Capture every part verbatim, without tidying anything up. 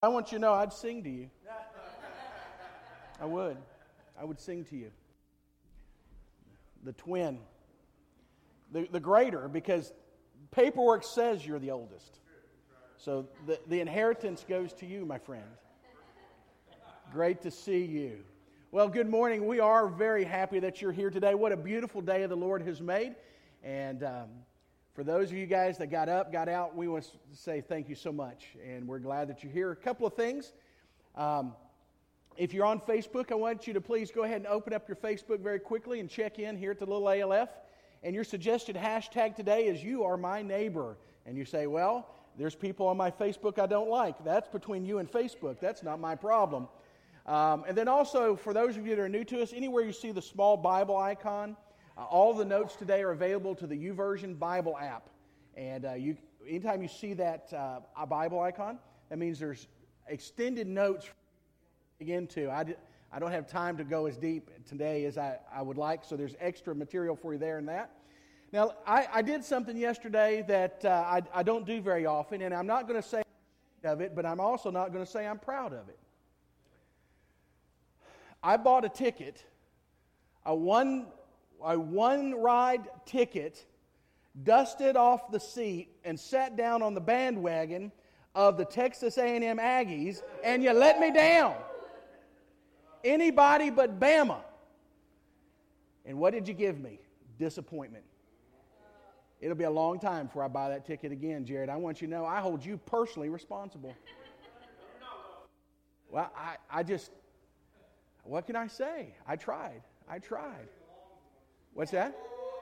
I want you to know I'd sing to you. I would. I would sing to you. The twin. The, the greater, because paperwork says you're the oldest. So the, the inheritance goes to you, my friend. Great to see you. Well, good morning. We are very happy that you're here today. What a beautiful day the Lord has made. And um, for those of you guys that got up, got out, we want to say thank you so much. And we're glad that you're here. A couple of things. Um, if you're on Facebook, I want you to please go ahead and open up your Facebook very quickly and check in here at the Little A L F. And your suggested hashtag today is You Are My Neighbor. And you say, well, there's people on my Facebook I don't like. That's between you and Facebook. That's not my problem. Um, and then also, for those of you that are new to us, anywhere you see the small Bible icon, uh, all the notes today are available to the YouVersion Bible app. And uh, you, anytime you see that uh, a Bible icon, that means there's extended notes to dig into. I, d- I don't have time to go as deep today as I, I would like, so there's extra material for you there in that. Now, I, I did something yesterday that uh, I, I don't do very often, and I'm not going to say I'm ashamed of it, but I'm also not going to say I'm proud of it. I bought a ticket, a one a one ride ticket, dusted off the seat, and sat down on the bandwagon of the Texas A and M Aggies, and you let me down. Anybody but Bama. And what did you give me? Disappointment. It'll be a long time before I buy that ticket again, Jared. I want you to know I hold you personally responsible. Well, I, I just... What can I say? I tried. I tried. What's that?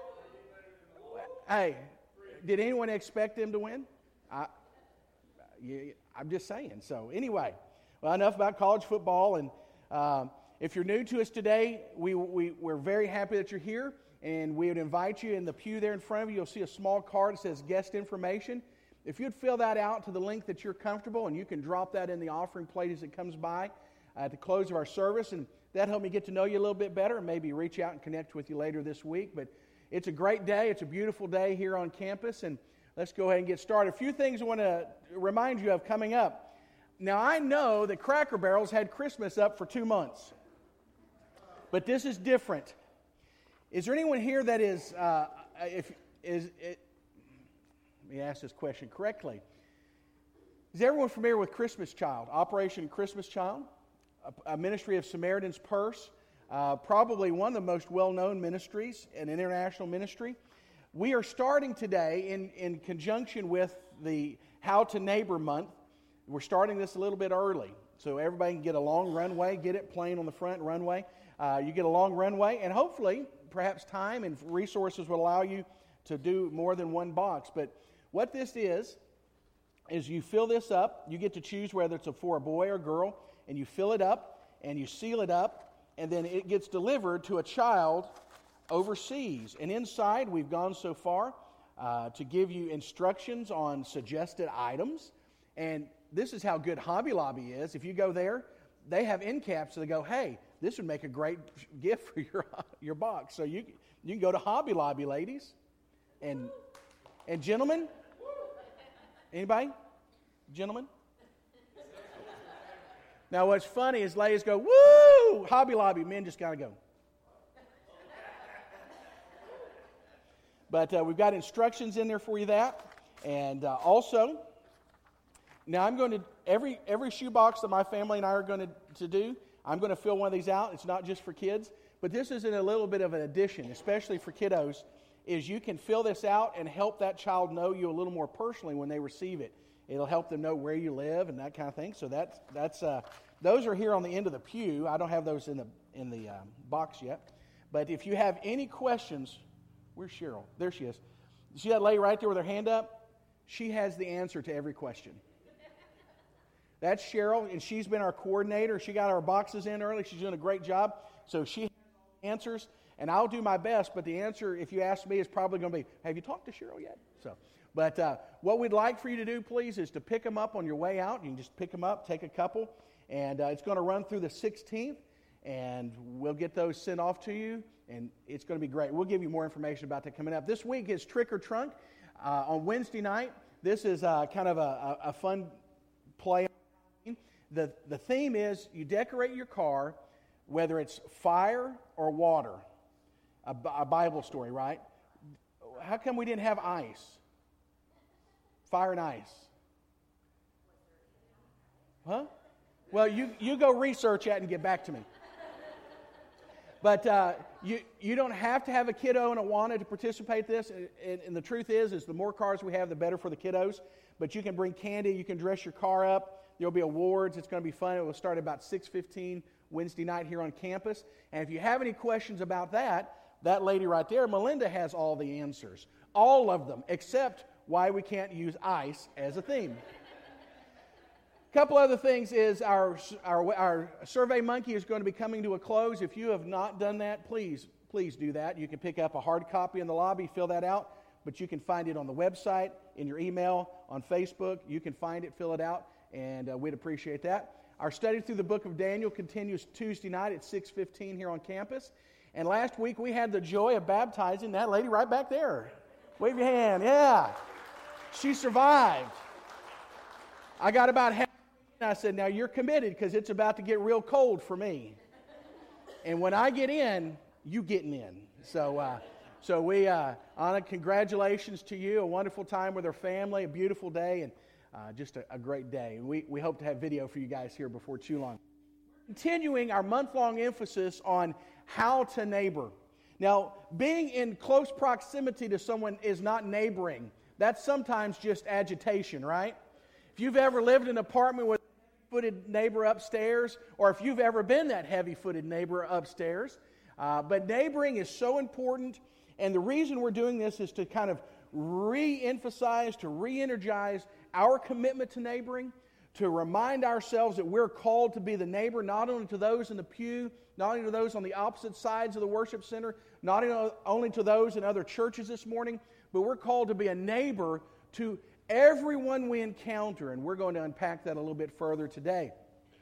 Hey, did anyone expect them to win? I, you, I'm just saying. So anyway, well, enough about college football. And um, if you're new to us today, we, we, we're very happy that you're here. And we would invite you in the pew there in front of you. You'll see a small card that says guest information. If you'd fill that out to the link that you're comfortable, and you can drop that in the offering plate as it comes by at the close of our service, and that helped me get to know you a little bit better and maybe reach out and connect with you later this week. But it's a great day. It's a beautiful day here on campus, and let's go ahead and get started. A few things I want to remind you of coming up. Now, I know that Cracker Barrel's had Christmas up for two months, but this is different. Is there anyone here that is, uh, if is it, let me ask this question correctly. Is everyone familiar with Christmas Child, Operation Christmas Child? A ministry of Samaritan's Purse, uh, probably one of the most well-known ministries, an international ministry. We are starting today in, in conjunction with the How to Neighbor Month. We're starting this a little bit early, so everybody can get a long runway, get it plain on the front runway. Uh, you get a long runway, and hopefully, perhaps time and resources will allow you to do more than one box. But what this is, is you fill this up. You get to choose whether it's for a boy or girl, and you fill it up, and you seal it up, and then it gets delivered to a child overseas. And inside, we've gone so far uh, to give you instructions on suggested items. And this is how good Hobby Lobby is. If you go there, they have end caps that go, hey, this would make a great gift for your your box. So you you can go to Hobby Lobby, ladies, and and gentlemen. Anybody? Gentlemen? Now, what's funny is ladies go, woo, Hobby Lobby. Men just got to go. But uh, we've got instructions in there for you that. And uh, also, now I'm going to, every every shoebox that my family and I are going to, to do, I'm going to fill one of these out. It's not just for kids. But this is in a little bit of an addition, especially for kiddos, is you can fill this out and help that child know you a little more personally when they receive it. It'll help them know where you live and that kind of thing. So that's that's uh, those are here on the end of the pew. I don't have those in the in the um, box yet. But if you have any questions, where's Cheryl? There she is. See that lady right there with her hand up? She has the answer to every question. That's Cheryl, and she's been our coordinator. She got our boxes in early. She's doing a great job. So she has answers, and I'll do my best. But the answer, if you ask me, is probably going to be, have you talked to Cheryl yet? So. But uh, what we'd like for you to do, please, is to pick them up on your way out. You can just pick them up, take a couple, and uh, it's going to run through the sixteenth, and we'll get those sent off to you, and it's going to be great. We'll give you more information about that coming up. This week is Trick or Trunk. Uh, on Wednesday night, this is uh, kind of a, a, a fun play. The, the theme is you decorate your car, whether it's fire or water. A, a Bible story, right? How come we didn't have ice? Fire and ice. Huh? Well, you, you go research that and get back to me. But uh, you you don't have to have a kiddo and Awana to participate in this. And, and the truth is, is the more cars we have, the better for the kiddos. But you can bring candy. You can dress your car up. There'll be awards. It's going to be fun. It will start at about six fifteen Wednesday night here on campus. And if you have any questions about that, that lady right there, Melinda, has all the answers. All of them, except why we can't use ice as a theme. A couple other things is our, our our Survey Monkey is going to be coming to a close. If you have not done that, please, please do that. You can pick up a hard copy in the lobby, fill that out, but you can find it on the website, in your email, on Facebook. You can find it, fill it out, and uh, we'd appreciate that. Our study through the book of Daniel continues Tuesday night at six fifteen here on campus. And last week we had the joy of baptizing that lady right back there. Wave your hand. Yeah. She survived. I got about half. I said, now you're committed because it's about to get real cold for me. And when I get in, you getting in. So uh, so we, uh, Anna, congratulations to you. A wonderful time with her family, a beautiful day, and uh, just a, a great day. And we, we hope to have video for you guys here before too long. Continuing our month-long emphasis on how to neighbor. Now, being in close proximity to someone is not neighboring. That's sometimes just agitation, right? If you've ever lived in an apartment with heavy-footed neighbor upstairs, or if you've ever been that heavy-footed neighbor upstairs. Uh, but neighboring is so important, and the reason we're doing this is to kind of re-emphasize, to re-energize our commitment to neighboring, to remind ourselves that we're called to be the neighbor not only to those in the pew, not only to those on the opposite sides of the worship center, not only to those in other churches this morning, but we're called to be a neighbor to everyone we encounter, and we're going to unpack that a little bit further today.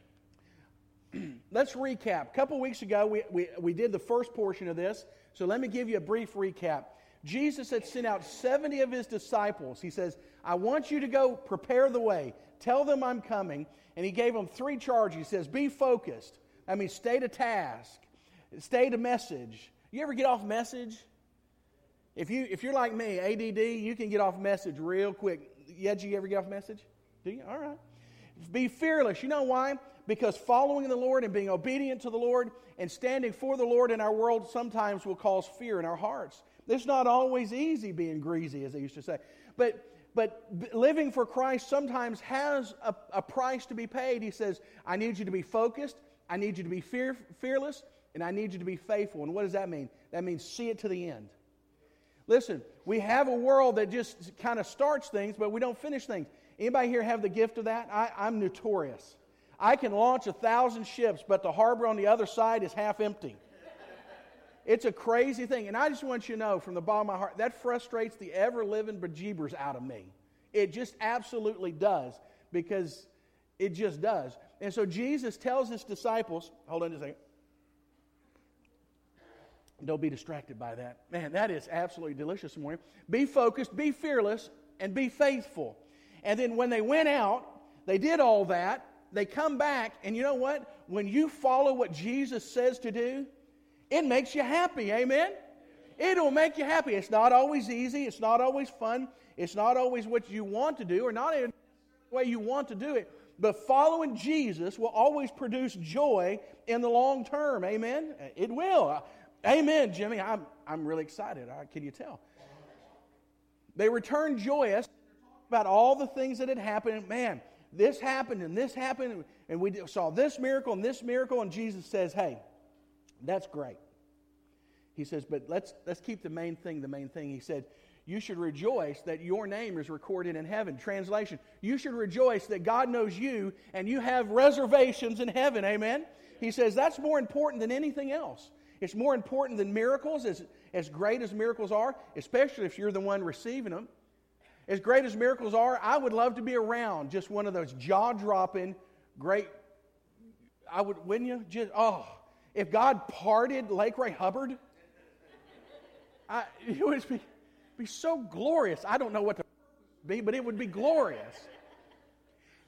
Let's recap. A couple weeks ago, we, we, we did the first portion of this, so let me give you a brief recap. Jesus had sent out seventy of his disciples. He says, I want you to go prepare the way. Tell them I'm coming. And he gave them three charges. He says, be focused. I mean, stay to task. Stay to message. You ever get off message? If, you, if you're like me, A D D, you can get off message real quick. Yeah, did you ever get off message? Do you? All right. Be fearless. You know why? Because following the Lord and being obedient to the Lord and standing for the Lord in our world sometimes will cause fear in our hearts. It's not always easy being greasy, as they used to say. But but living for Christ sometimes has a, a price to be paid. He says, I need you to be focused, I need you to be fear, fearless, and I need you to be faithful. And what does that mean? That means see it to the end. Listen, we have a world that just kind of starts things, but we don't finish things. Anybody here have the gift of that? I, I'm notorious. I can launch a thousand ships, but the harbor on the other side is half empty. It's a crazy thing. And I just want you to know from the bottom of my heart, that frustrates the ever-living bejeebers out of me. It just absolutely does, because it just does. And so Jesus tells his disciples, hold on just a second. Don't be distracted by that. Man, that is absolutely delicious this morning. Be focused, be fearless, and be faithful. And then when they went out, they did all that. They come back, and you know what? When you follow what Jesus says to do, it makes you happy, amen? It'll make you happy. It's not always easy. It's not always fun. It's not always what you want to do, or not even the way you want to do it. But following Jesus will always produce joy in the long term, amen? It will. Amen, Jimmy. I'm, I'm really excited. Can you tell? They returned joyous about all the things that had happened. Man, this happened and this happened, and we saw this miracle and this miracle, and Jesus says, hey, that's great. He says, but let's let's keep the main thing the main thing. He said, you should rejoice that your name is recorded in heaven. Translation, you should rejoice that God knows you and you have reservations in heaven. Amen? He says that's more important than anything else. It's more important than miracles, as, as great as miracles are, especially if you're the one receiving them. As great as miracles are, I would love to be around just one of those jaw-dropping, great, I would, wouldn't you? Just, oh, if God parted Lake Ray Hubbard, I, it would be, be so glorious. I don't know what to be, but it would be glorious.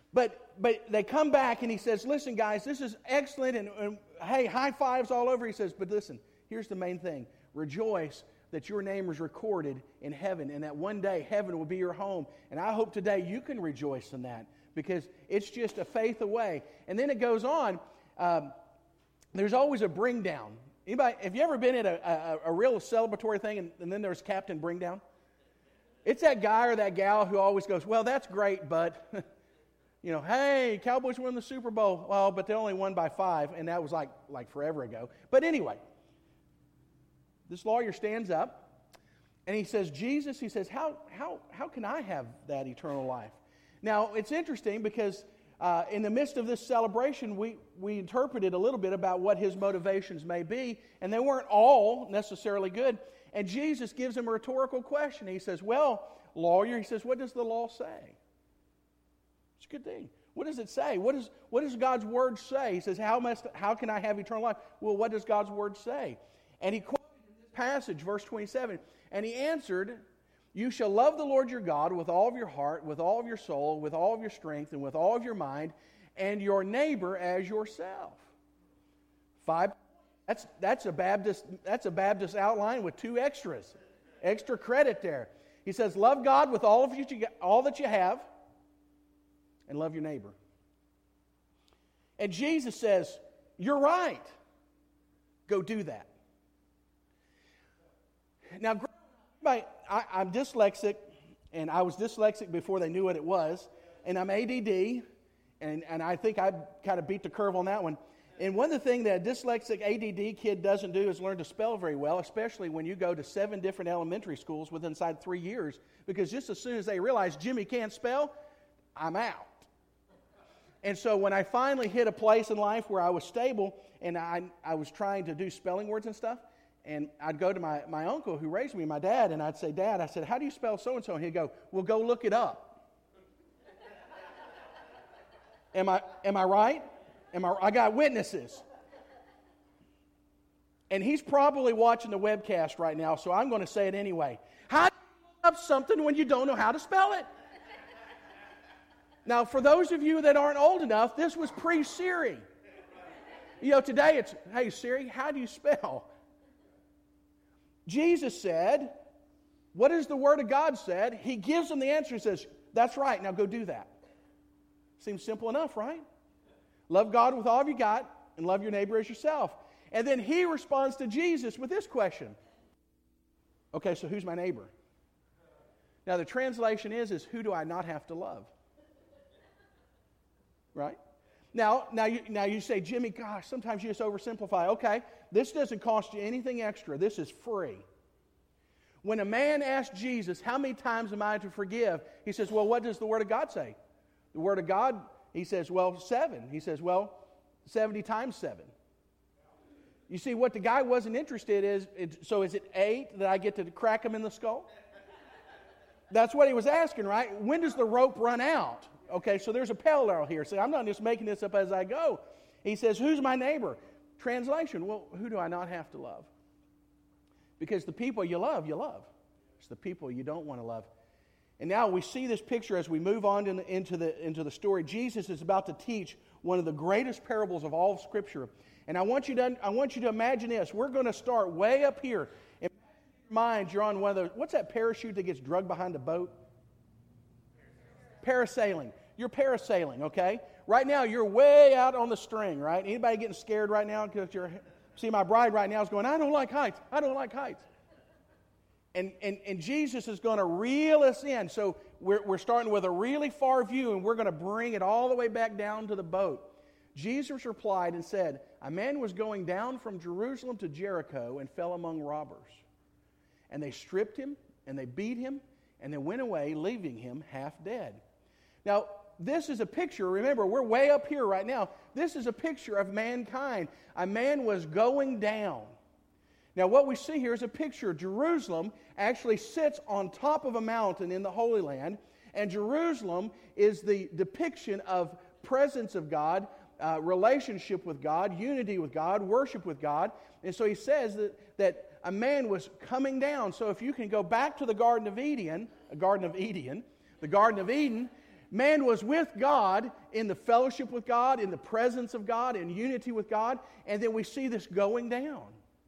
But but they come back and he says, listen, guys, this is excellent. And, and hey, high fives all over. He says, but listen, here's the main thing. Rejoice that your name is recorded in heaven and that one day heaven will be your home. And I hope today you can rejoice in that because it's just a faith away. And then it goes on. Um, there's always a bring down. Anybody, have you ever been at a, a, a real celebratory thing and, and then there's Captain Bring Down? It's that guy or that gal who always goes, well, that's great, but, you know, hey, Cowboys won the Super Bowl. Well, but they only won by five, and that was like, like forever ago. But anyway, this lawyer stands up, and he says, Jesus, he says, how, how, how can I have that eternal life? Now, it's interesting because uh, in the midst of this celebration, we, we interpreted a little bit about what his motivations may be, and they weren't all necessarily good. And Jesus gives him a rhetorical question. He says, well, lawyer, he says, what does the law say? It's a good thing. What does it say? What, is, what does God's word say? He says, how, must, how can I have eternal life? Well, what does God's word say? And he quoted in this passage, verse twenty-seven, and he answered, you shall love the Lord your God with all of your heart, with all of your soul, with all of your strength, and with all of your mind, and your neighbor as yourself. Five. That's that's a Baptist that's a Baptist outline with two extras, extra credit there. He says, love God with all of you, all that you have, and love your neighbor. And Jesus says, you're right. Go do that. Now, I, I'm dyslexic, and I was dyslexic before they knew what it was, and I'm A D D, and, and I think I kind of beat the curve on that one. And one of the things that a dyslexic A D D kid doesn't do is learn to spell very well, especially when you go to seven different elementary schools within inside three years, because just as soon as they realize Jimmy can't spell, I'm out. And so when I finally hit a place in life where I was stable and I, I was trying to do spelling words and stuff, and I'd go to my, my uncle who raised me, my dad, and I'd say, Dad, I said, how do you spell so-and-so? And he'd go, well, go look it up. am I am I right? Am I, I got witnesses. And he's probably watching the webcast right now, so I'm going to say it anyway. How do you look up something when you don't know how to spell it? Now, for those of you that aren't old enough, this was pre-Siri. You know, today it's, hey, Siri, how do you spell? Jesus said, what is the Word of God said? He gives them the answer and says, that's right, now go do that. Seems simple enough, right? Love God with all you got and love your neighbor as yourself. And then he responds to Jesus with this question. Okay, so who's my neighbor? Now the translation is, is who do I not have to love? Right? Now, now, you, now you say, Jimmy, gosh, sometimes you just oversimplify. Okay, this doesn't cost you anything extra. This is free. When a man asked Jesus, how many times am I to forgive? He says, well, what does the Word of God say? The Word of God, he says, well, seven. He says, well, seventy times seven. You see, what the guy wasn't interested in is, it, so is it eight that I get to crack him in the skull? That's what he was asking, right? When does the rope run out? Okay, so there's a parallel here. So I'm not just making this up as I go. He says, who's my neighbor? Translation, well, who do I not have to love? Because the people you love, you love. It's the people you don't want to love. And now we see this picture as we move on in, into, the, into the story. Jesus is about to teach one of the greatest parables of all of Scripture. And I want you to, I want you to imagine this. We're going to start way up here. In your mind, you're on one of those, what's that parachute that gets drugged behind a boat? Parasailing. You're parasailing, okay? Right now, you're way out on the string, right? Anybody getting scared right now? Because you're, see, my bride right now is going, I don't like heights. I don't like heights. And, and, and Jesus is going to reel us in. So we're, we're starting with a really far view, and we're going to bring it all the way back down to the boat. Jesus replied and said, a man was going down from Jerusalem to Jericho and fell among robbers. And they stripped him, and they beat him, and they went away, leaving him half dead. Now, this is a picture. Remember, we're way up here right now. This is a picture of mankind. A man was going down. Now, what we see here is a picture. Jerusalem actually sits on top of a mountain in the Holy Land, and Jerusalem is the depiction of presence of God, uh, relationship with God, unity with God, worship with God. And so he says that, that a man was coming down. So if you can go back to the Garden of Eden, a Garden of Eden, the Garden of Eden, Man was with God, in the fellowship with God, in the presence of God, in unity with God, and then we see this going down.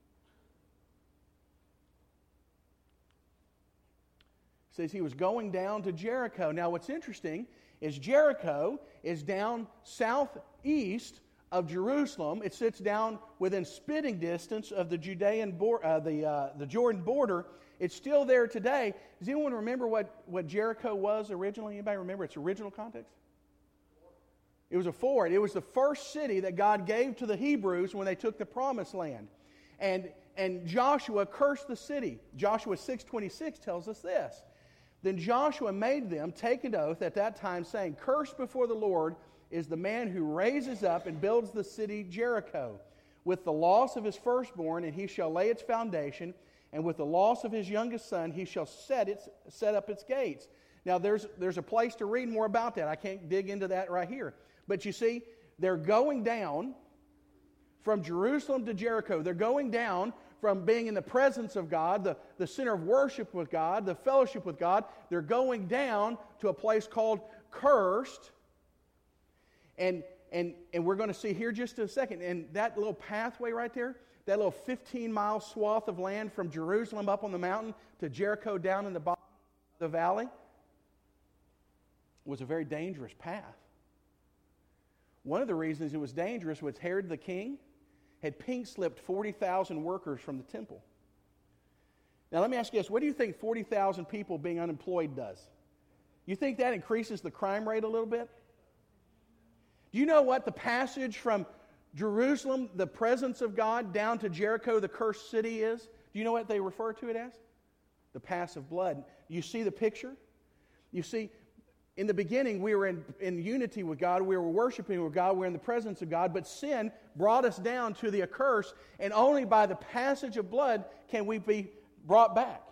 It says he was going down to Jericho. Now what's interesting is Jericho is down southeast of Jerusalem. It sits down within spitting distance of the Judean bor- uh, the uh, the Jordan border. It's still there today. Does anyone remember what, what Jericho was originally? Anybody remember its original context? It was a fort. It was the first city that God gave to the Hebrews when they took the promised land. And, and Joshua cursed the city. Joshua six twenty-six tells us this. Then Joshua made them take an oath at that time, saying, "Cursed before the Lord is the man who raises up and builds the city Jericho with the loss of his firstborn, and he shall lay its foundation, and with the loss of his youngest son he shall set its set up its gates." Now there's there's a place to read more about that. I can't dig into that right here. But you see, they're going down from Jerusalem to Jericho. They're going down from being in the presence of God, the, the center of worship with God, the fellowship with God. They're going down to a place called Cursed. And, and, and we're going to see here just in a second. And that little pathway right there, that little fifteen-mile swath of land from Jerusalem up on the mountain to Jericho down in the bottom of the valley, was a very dangerous path. One of the reasons it was dangerous was Herod the king had pink-slipped forty thousand workers from the temple. Now let me ask you this. What do you think forty thousand people being unemployed does? You think that increases the crime rate a little bit? Do you know what the passage from Jerusalem, the presence of God, down to Jericho, the cursed city, is? Do you know what they refer to it as? The pass of blood. You see the picture? You see, in the beginning, we were in, in unity with God. We were worshiping with God. We were in the presence of God. But sin brought us down to the accursed, and only by the passage of blood can we be brought back.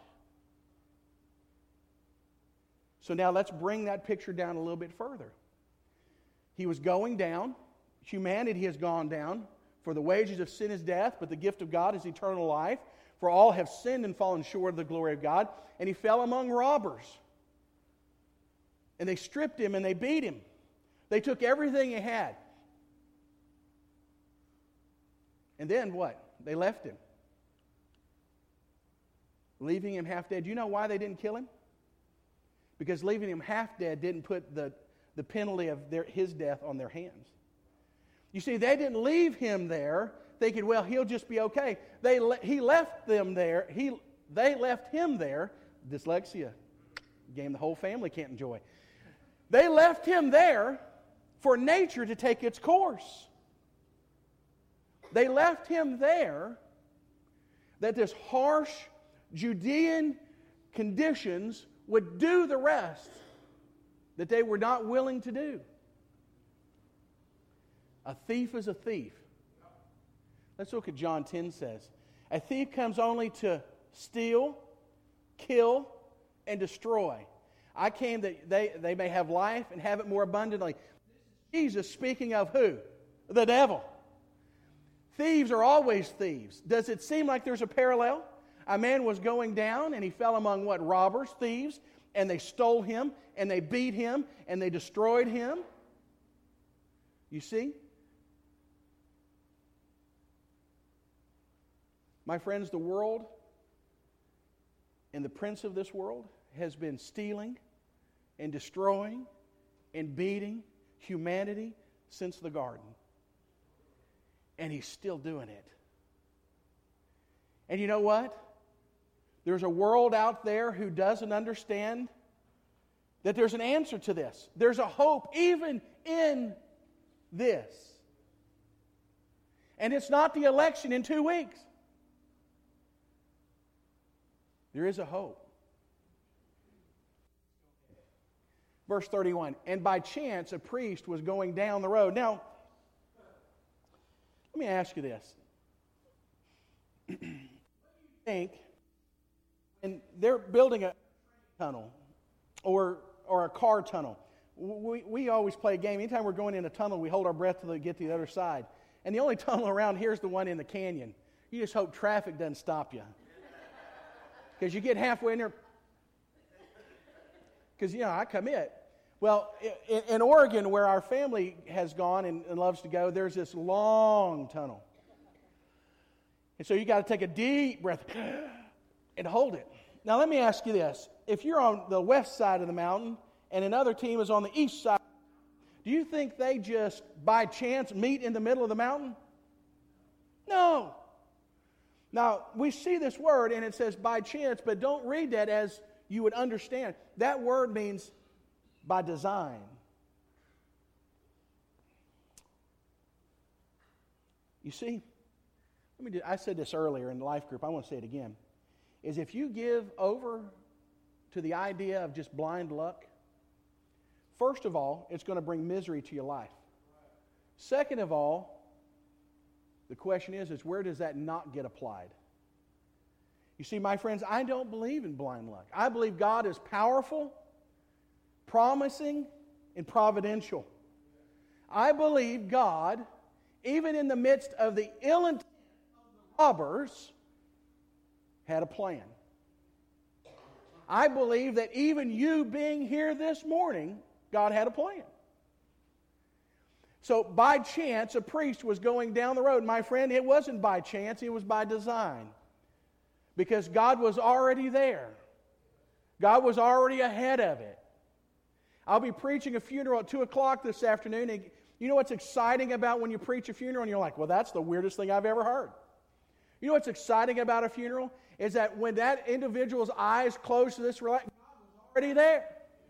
So now let's bring that picture down a little bit further. He was going down. Humanity has gone down. For the wages of sin is death, but the gift of God is eternal life. For all have sinned and fallen short of the glory of God. And he fell among robbers. And they stripped him and they beat him. They took everything he had. And then what? They left him. Leaving him half dead. Do you know why they didn't kill him? Because leaving him half dead didn't put the, the penalty of their, his death on their hands. You see, they didn't leave him there thinking, well, he'll just be okay. They le- he left them there. He They left him there. Dyslexia. Game the whole family can't enjoy. They left him there for nature to take its course. They left him there that this harsh Judean conditions would do the rest that they were not willing to do. A thief is a thief. Let's look at John ten says. A thief comes only to steal, kill, and destroy. I came that they, they may have life and have it more abundantly. Jesus speaking of who? The devil. Thieves are always thieves. Does it seem like there's a parallel? A man was going down and he fell among what? Robbers, thieves, and they stole him and they beat him and they destroyed him. You see? My friends, the world and the prince of this world has been stealing and destroying and beating humanity since the garden. And he's still doing it. And you know what? There's a world out there who doesn't understand that there's an answer to this. There's a hope even in this. And it's not the election in two weeks. There is a hope. Verse thirty-one, and by chance a priest was going down the road. Now, let me ask you this. What do you think, and they're building a tunnel or or a car tunnel. We, we always play a game. Anytime we're going in a tunnel, we hold our breath till we get to the other side. And the only tunnel around here is the one in the canyon. You just hope traffic doesn't stop you. Because you get halfway in there. Because, you know, I commit. Well, in, in Oregon, where our family has gone and, and loves to go, there's this long tunnel. And so you got to take a deep breath and hold it. Now, let me ask you this. If you're on the west side of the mountain and another team is on the east side, do you think they just, by chance, meet in the middle of the mountain? No. Now, we see this word and it says by chance, but don't read that as you would understand. That word means by design. You see, let me do, I said this earlier in the life group, I want to say it again, is if you give over to the idea of just blind luck, first of all, it's going to bring misery to your life. Second of all, the question is, is where does that not get applied? You see, my friends, I don't believe in blind luck. I believe God is powerful, promising, and providential. I believe God, even in the midst of the ill intent of the robbers, had a plan. I believe that even you being here this morning, God had a plan. So by chance, a priest was going down the road. My friend, it wasn't by chance, it was by design. Because God was already there. God was already ahead of it. I'll be preaching a funeral at two o'clock this afternoon. And you know what's exciting about when you preach a funeral? And you're like, well, that's the weirdest thing I've ever heard. You know what's exciting about a funeral? Is that when that individual's eyes close to this reality, God was already there.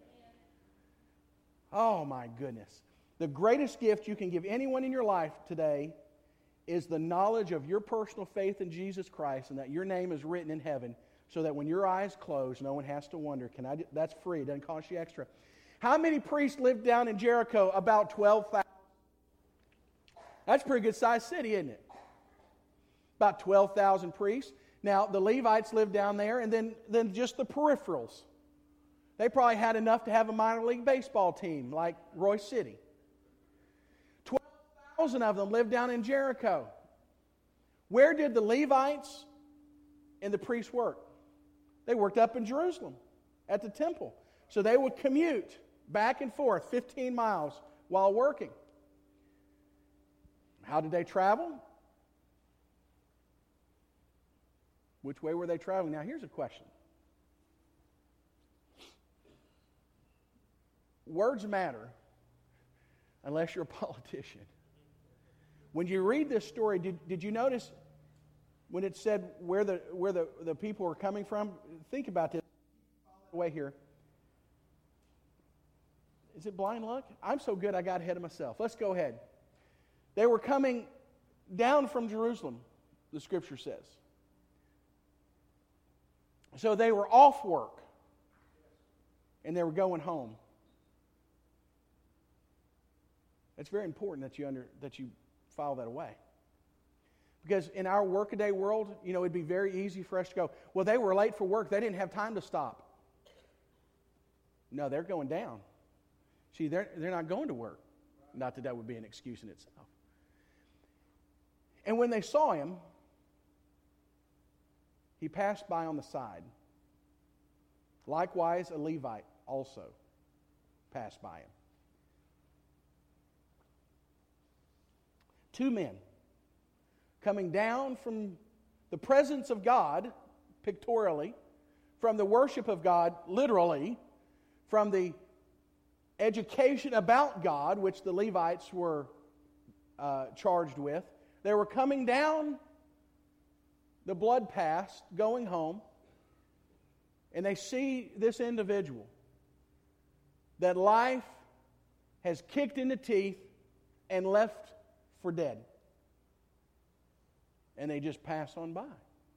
Oh, my goodness. The greatest gift you can give anyone in your life today is the knowledge of your personal faith in Jesus Christ and that your name is written in heaven so that when your eyes close, no one has to wonder, can I do? That's free. It doesn't cost you extra. How many priests lived down in Jericho? About twelve thousand. That's a pretty good sized city, isn't it? About twelve thousand priests. Now, the Levites lived down there, and then, then just the peripherals. They probably had enough to have a minor league baseball team like Royce City. twelve thousand of them lived down in Jericho. Where did the Levites and the priests work? They worked up in Jerusalem at the temple. So they would commute back and forth fifteen miles while working. How did they travel? Which way were they traveling? Now, here's a question. Words matter unless you're a politician. When you read this story, did, did you notice when it said where the where the, the people were coming from? Think about this. Way here. Is it blind luck? I'm so good I got ahead of myself. Let's go ahead. They were coming down from Jerusalem, the scripture says. So they were off work and they were going home. It's very important that you under that you file that away. Because in our workaday world, you know, it'd be very easy for us to go, well, they were late for work. They didn't have time to stop. No, they're going down. See, they're, they're not going to work. Not that that would be an excuse in itself. And when they saw him, he passed by on the side. Likewise, a Levite also passed by him. Two men coming down from the presence of God, pictorially, from the worship of God, literally, from the education about God, which the Levites were uh, charged with. They were coming down the blood path, going home, and they see this individual that life has kicked in the teeth and left for dead. And they just pass on by.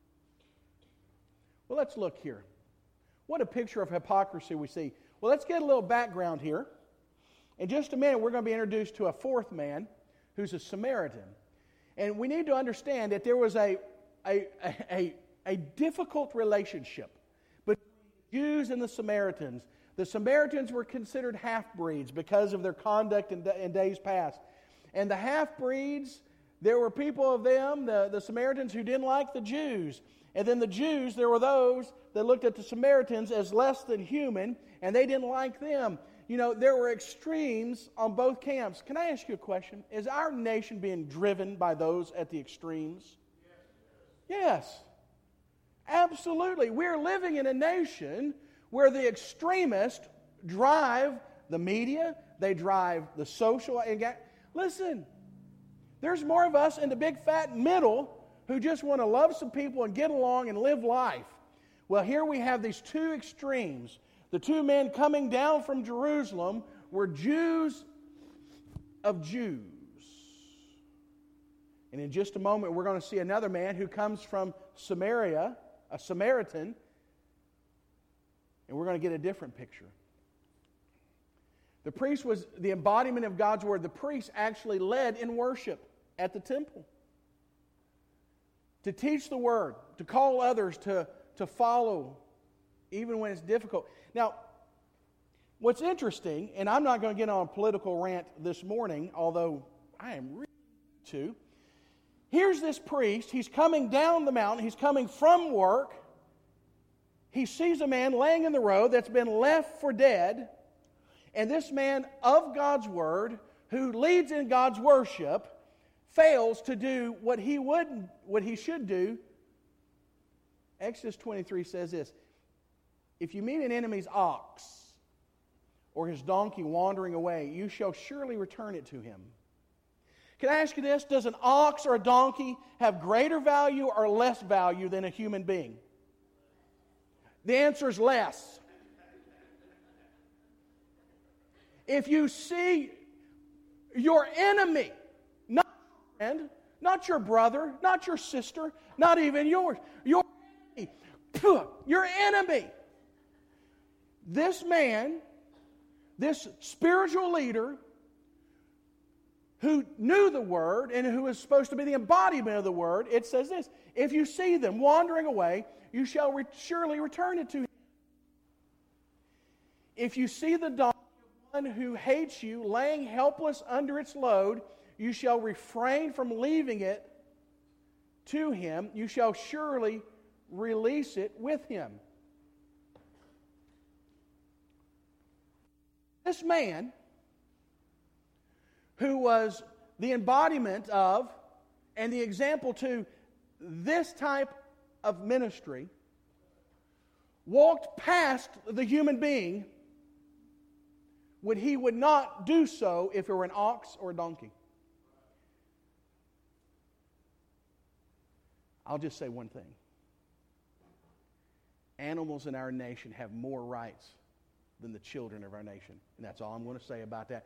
Well, let's look here. What a picture of hypocrisy we see. Well, let's get a little background here. In just a minute, we're going to be introduced to a fourth man who's a Samaritan. And we need to understand that there was a, a, a, a difficult relationship between the Jews and the Samaritans. The Samaritans were considered half-breeds because of their conduct in, in days past. And the half-breeds, there were people of them, the, the Samaritans, who didn't like the Jews. And then the Jews, there were those that looked at the Samaritans as less than human, and they didn't like them. you know, there were extremes on both camps. Can I ask you a question? Is our nation being driven by those at the extremes? Yes. Absolutely. We're living in a nation where the extremists drive the media, they drive the social. Listen, there's more of us in the big fat middle who just want to love some people and get along and live life. Well, here we have these two extremes. The two men coming down from Jerusalem were Jews of Jews. And in just a moment, we're going to see another man who comes from Samaria, a Samaritan, and we're going to get a different picture. The priest was the embodiment of God's Word. The priest actually led in worship at the temple to teach the Word, to call others to, to follow, even when it's difficult. Now, what's interesting, and I'm not going to get on a political rant this morning, although I am really to. Here's this priest. He's coming down the mountain. He's coming from work. He sees a man laying in the road that's been left for dead. And this man of God's Word, who leads in God's worship, fails to do what he would, what he should do. Exodus twenty-three says this: if you meet an enemy's ox or his donkey wandering away, you shall surely return it to him. Can I ask you this? Does an ox or a donkey have greater value or less value than a human being? The answer is less. If you see your enemy, not your friend, not your brother, not your sister, not even yours, your enemy, your enemy, this man, this spiritual leader who knew the Word and who was supposed to be the embodiment of the Word, it says this: if you see them wandering away, you shall re- surely return it to him. If you see the donkey of one who hates you laying helpless under its load, you shall refrain from leaving it to him. You shall surely release it with him. This man, who was the embodiment of and the example to this type of ministry, walked past the human being when he would not do so if it were an ox or a donkey. I'll just say one thing. Animals in our nation have more rights than the children of our nation. And that's all I'm going to say about that.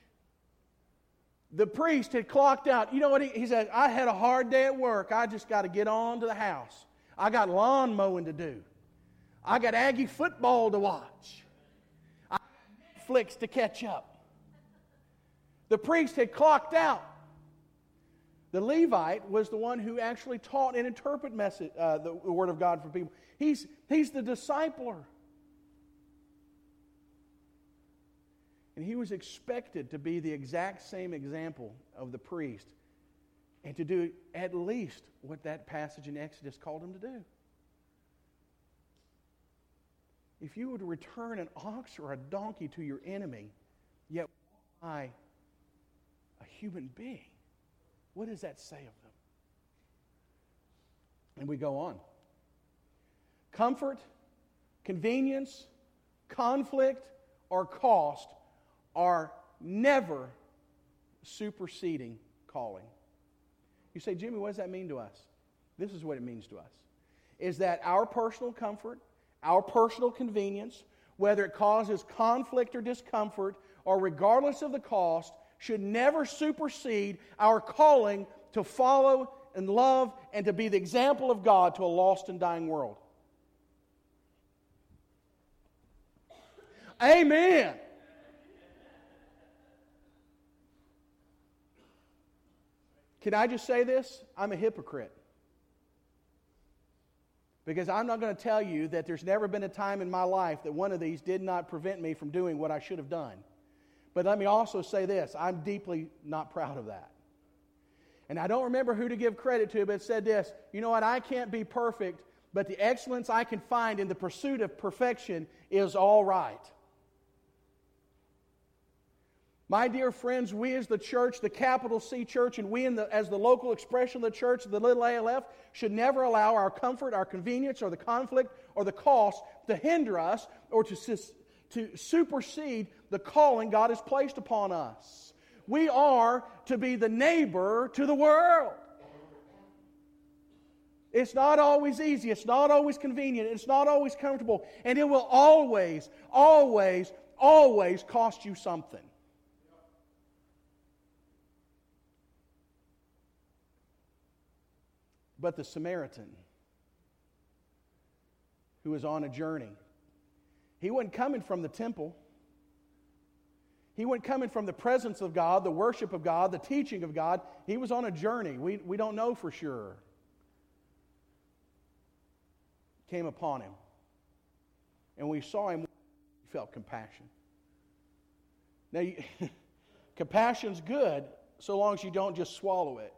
The priest had clocked out. You know what he, he said? I had a hard day at work. I just got to get on to the house. I got lawn mowing to do. I got Aggie football to watch. I got Netflix to catch up. The priest had clocked out. The Levite was the one who actually taught and interpreted message, uh, the, the Word of God for people. He's, he's the discipler. And he was expected to be the exact same example of the priest and to do at least what that passage in Exodus called him to do. If you would return an ox or a donkey to your enemy, yet by a human being, what does that say of them? And we go on. Comfort, convenience, conflict, or cost are never superseding calling. You say, Jimmy, what does that mean to us? This is what it means to us. Is that our personal comfort, our personal convenience, whether it causes conflict or discomfort, or regardless of the cost, should never supersede our calling to follow and love and to be the example of God to a lost and dying world. Amen. Can I just say this? I'm a hypocrite. Because I'm not going to tell you that there's never been a time in my life that one of these did not prevent me from doing what I should have done. But let me also say this. I'm deeply not proud of that. And I don't remember who to give credit to, but it said this: you know what? I can't be perfect, but the excellence I can find in the pursuit of perfection is all right. My dear friends, we as the church, the capital C church, and we in the, as the local expression of the church, the little A L F, should never allow our comfort, our convenience, or the conflict, or the cost to hinder us or to, to supersede the calling God has placed upon us. We are to be the neighbor to the world. It's not always easy. It's not always convenient. It's not always comfortable. And it will always, always, always cost you something. But the Samaritan, who was on a journey, he wasn't coming from the temple. He wasn't coming from the presence of God, the worship of God, the teaching of God. He was on a journey. We, we don't know for sure. Came upon him. And we saw him, we felt compassion. Now, you, compassion's good so long as you don't just swallow it.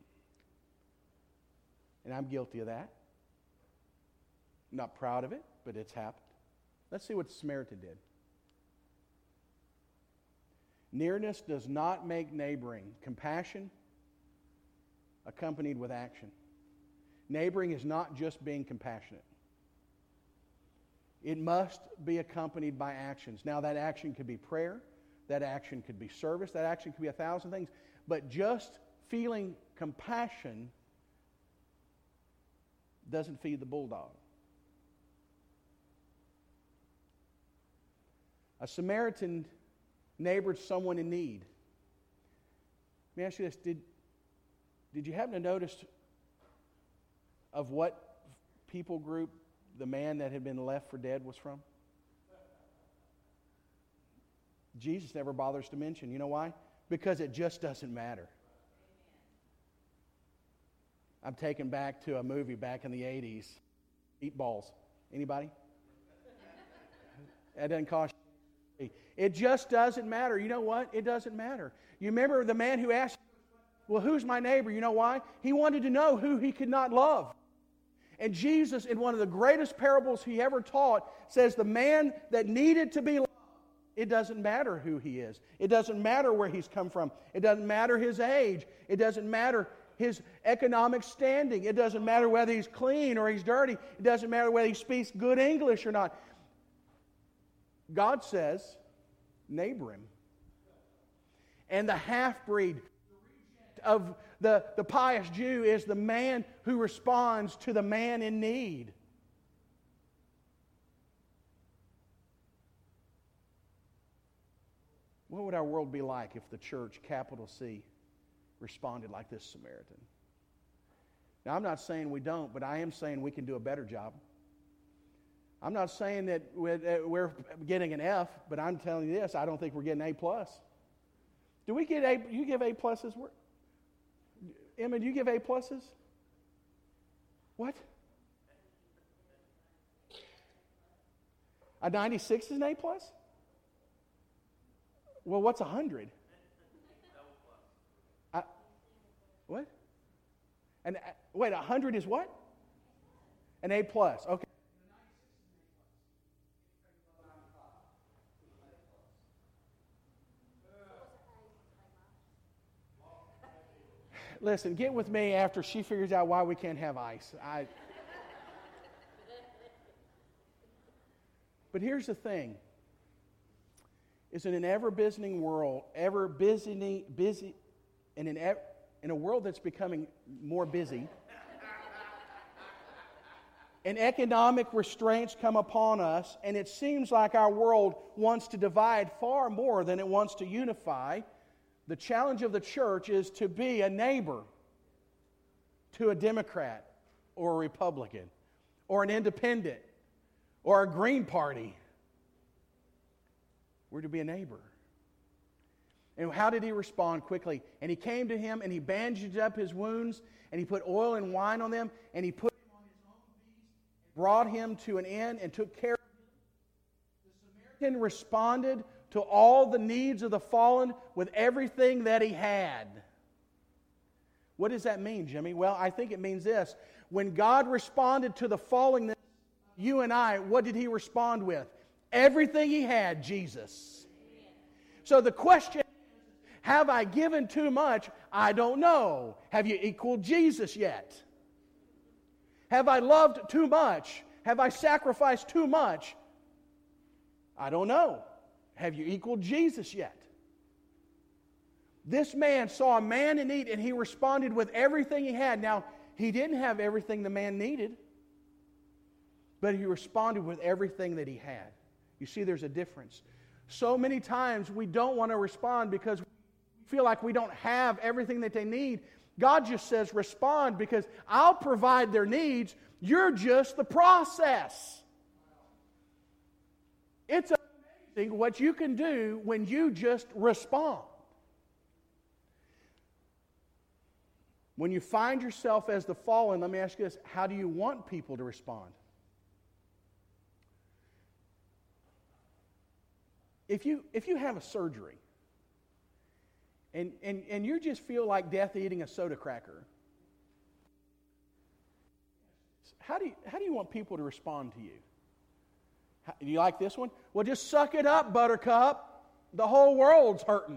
And I'm guilty of that. I'm not proud of it, but it's happened. Let's see what the Samaritan did. Nearness does not make neighboring. Compassion accompanied with action. Neighboring is not just being compassionate. It must be accompanied by actions. Now, that action could be prayer. That action could be service. That action could be a thousand things. But just feeling compassion doesn't feed the bulldog. A Samaritan neighbored someone in need. Let me ask you this. Did, did you happen to notice of what people group the man that had been left for dead was from? Jesus never bothers to mention. You know why? Because it just doesn't matter. I'm taken back to a movie back in the eighties. Eat balls. Anybody? That doesn't cost you. It just doesn't matter. You know what? It doesn't matter. You remember the man who asked, well, who's my neighbor? You know why? He wanted to know who he could not love. And Jesus, in one of the greatest parables he ever taught, says the man that needed to be loved, it doesn't matter who he is. It doesn't matter where he's come from. It doesn't matter his age. It doesn't matter his economic standing. It doesn't matter whether he's clean or he's dirty. It doesn't matter whether he speaks good English or not. God says, neighbor him. And the half-breed of the, the pious Jew is the man who responds to the man in need. What would our world be like if the church, capital C, responded like this Samaritan? Now, I'm not saying we don't, but I am saying we can do a better job. I'm not saying that we're getting an F, but I'm telling you this, I don't think we're getting A plus. Do we get A? You give A pluses? Emma, do you give A pluses? What? A ninety-six is an A plus? Well, what's a hundred? Uh, what? And uh, wait, a hundred is what? An A plus. Okay. Listen, get with me after she figures out why we can't have ice. I. But here's the thing. Is in an ever-busy world, ever busy, busy, in an ever, in a world that's becoming more busy, and economic restraints come upon us, and it seems like our world wants to divide far more than it wants to unify. The challenge of the church is to be a neighbor to a Democrat or a Republican or an independent or a Green Party. We're to be a neighbor. And how did he respond? Quickly. And he came to him and he bandaged up his wounds and he put oil and wine on them and he put him on his own beast, brought him to an inn and took care of him. The Samaritan responded to all the needs of the fallen with everything that he had. What does that mean, Jimmy? Well, I think it means this. When God responded to the fallenness of you and I, what did he respond with? Everything he had, Jesus. So the question Have I given too much? I don't know. Have you equaled Jesus yet? Have I loved too much? Have I sacrificed too much? I don't know. Have you equaled Jesus yet? This man saw a man in need and he responded with everything he had. Now, he didn't have everything the man needed, but he responded with everything that he had. You see, there's a difference. So many times we don't want to respond because we feel like we don't have everything that they need. God just says respond because I'll provide their needs. You're just the process. It's amazing what you can do when you just respond. When you find yourself as the fallen, let me ask you this, how do you want people to respond? If you, if you have a surgery and, and, and you just feel like death eating a soda cracker, how do you, how do you want people to respond to you? How, do you like this one? Well, just suck it up, Buttercup. The whole world's hurting.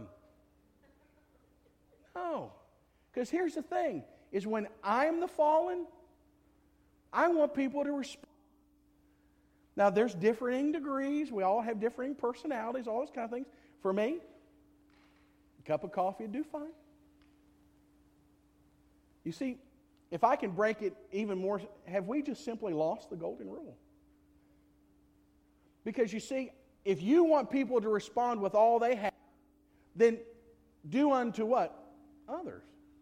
No. Because here's the thing, is when I'm the fallen, I want people to respond. Now, there's differing degrees. We all have differing personalities, all those kind of things. For me, a cup of coffee would do fine. You see, if I can break it even more, have we just simply lost the golden rule? Because you see, if you want people to respond with all they have, then do unto what? Others.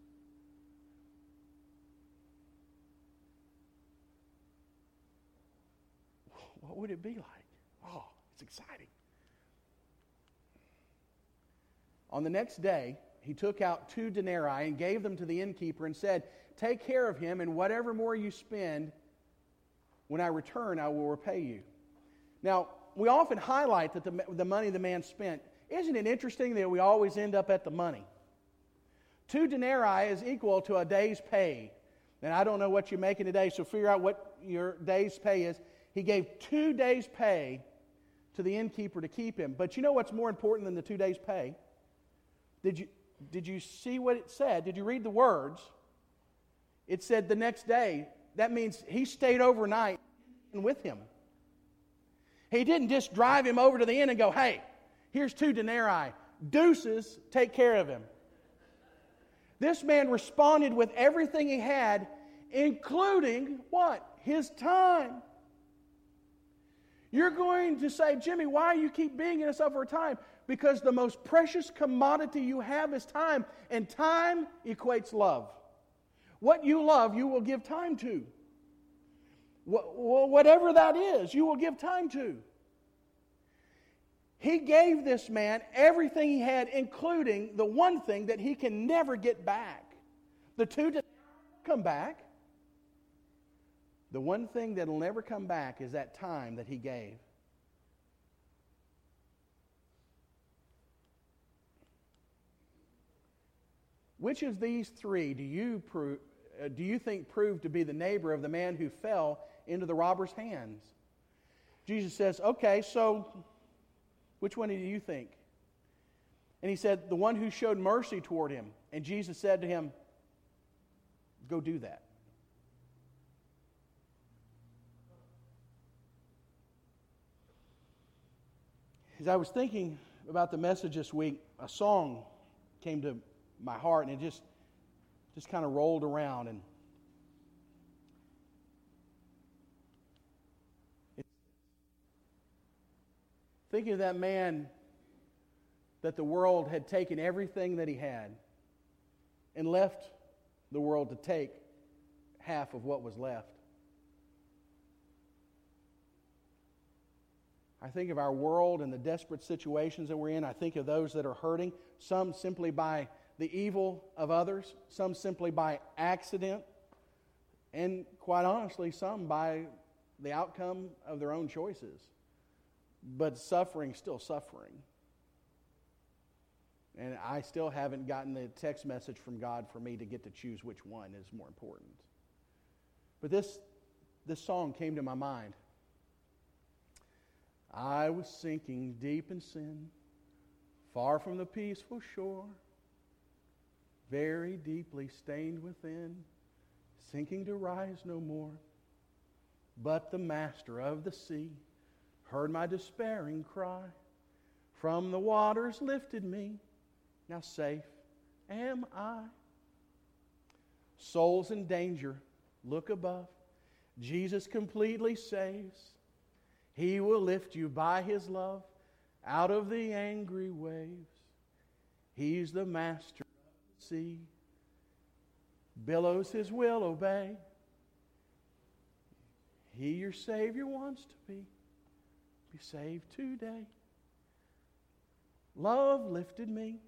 What would it be like? Oh, it's exciting. On the next day, he took out two denarii and gave them to the innkeeper and said, take care of him, and whatever more you spend, when I return, I will repay you. Now, we often highlight that the, the money the man spent. Isn't it interesting that we always end up at the money? Two denarii is equal to a day's pay. And I don't know what you're making today, so figure out what your day's pay is. He gave two days' pay to the innkeeper to keep him. But you know what's more important than the two days' pay? Did you, did you see what it said? Did you read the words? It said the next day. That means he stayed overnight with him. He didn't just drive him over to the inn and go, hey, here's two denarii. Deuces, take care of him. This man responded with everything he had, including what? His time. You're going to say, Jimmy, why you keep being in us over time? Because the most precious commodity you have is time, and time equates love. What you love, you will give time to. Whatever that is, you will give time to. He gave this man everything he had, including the one thing that he can never get back. The two did not come back. The one thing that will never come back is that time that he gave. Which of these three do you prove, uh, do you think proved to be the neighbor of the man who fell into the robber's hands? Jesus says, okay, so which one do you think? And he said, the one who showed mercy toward him. And Jesus said to him, go do that. As I was thinking about the message this week, a song came to my heart, and it just, just kind of rolled around. And thinking of that man that the world had taken everything that he had and left the world to take half of what was left. I think of our world and the desperate situations that we're in. I think of those that are hurting, some simply by the evil of others, some simply by accident, and quite honestly, some by the outcome of their own choices. But suffering, still suffering. And I still haven't gotten the text message from God for me to get to choose which one is more important. But this, this song came to my mind. I was sinking deep in sin, far from the peaceful shore. very deeply stained within, sinking to rise no more. But the master of the sea heard my despairing cry. From the waters lifted me, now safe am I. Souls in danger, look above. Jesus completely saves. He will lift you by His love out of the angry waves. He's the master of the sea. Billows His will obey. He, your Savior, wants to be. Be saved today. Love lifted me.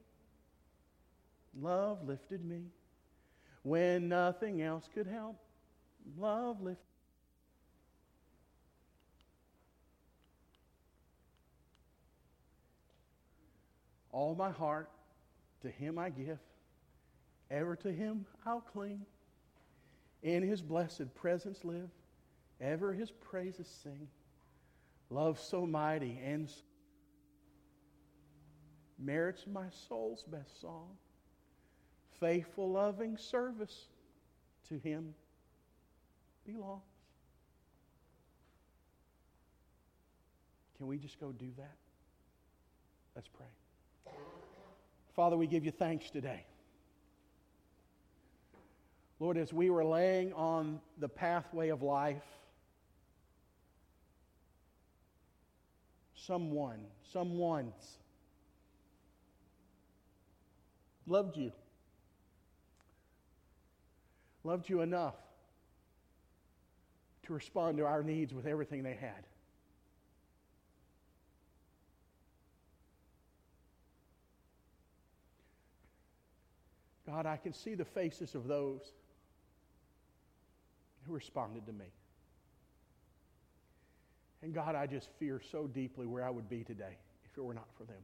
Love lifted me. When nothing else could help. Love lifted me. All my heart to Him I give. Ever to Him I'll cling. In His blessed presence live. Ever His praises sing. Love so mighty and so merits my soul's best song. Faithful, loving service to Him belongs. Can we just go do that? Let's pray. Father, we give You thanks today. Lord, as we were laying on the pathway of life, someone, someone's loved You. Loved You enough to respond to our needs with everything they had. God, I can see the faces of those who responded to me. And God, I just fear so deeply where I would be today if it were not for them.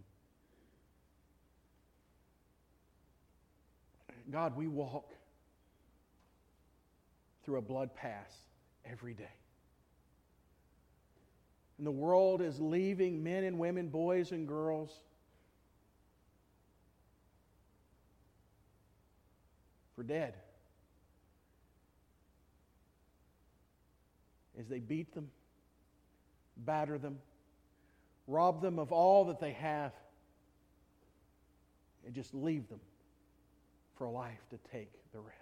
God, we walk through a blood pass every day. And the world is leaving men and women, boys and girls, for dead as they beat them, batter them, rob them of all that they have, and just leave them for a life to take the rest.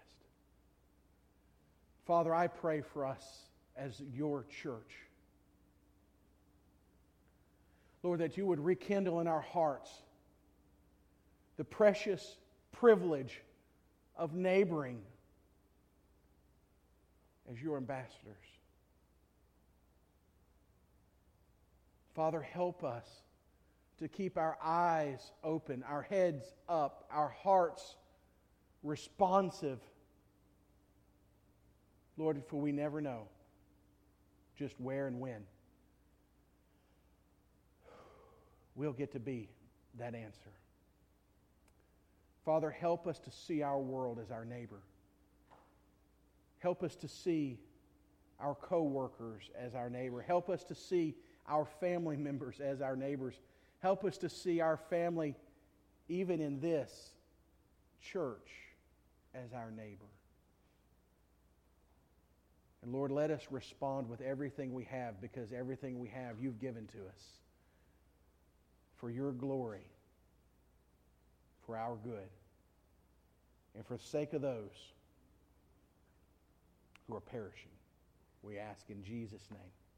Father, I pray for us as Your church. Lord, that You would rekindle in our hearts the precious privilege of neighboring as Your ambassadors. Father, help us to keep our eyes open, our heads up, our hearts responsive. Lord, for we never know just where and when we'll get to be that answer. Father, help us to see our world as our neighbor. Help us to see our co-workers as our neighbor. Help us to see our family members as our neighbors. Help us to see our family, even in this church, as our neighbor. And Lord, let us respond with everything we have, because everything we have You've given to us for Your glory, for our good, and for the sake of those who are perishing. We ask in Jesus' name.